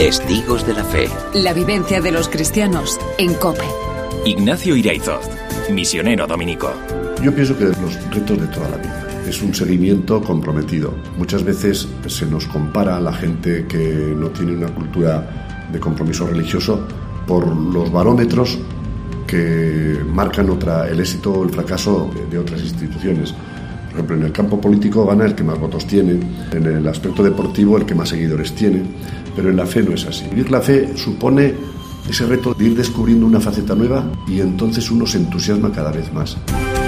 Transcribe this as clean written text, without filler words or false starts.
Testigos de la Fe. La vivencia de los cristianos en COPE. Ignacio Iraizoz, misionero dominico. Yo pienso que los retos de toda la vida es un seguimiento comprometido. Muchas veces se nos compara a la gente que no tiene una cultura de compromiso religioso por los barómetros que marcan el éxito o el fracaso de otras instituciones. Por ejemplo, en el campo político gana el que más votos tiene, en el aspecto deportivo el que más seguidores tiene, pero en la fe no es así. Vivir la fe supone ese reto de ir descubriendo una faceta nueva y entonces uno se entusiasma cada vez más.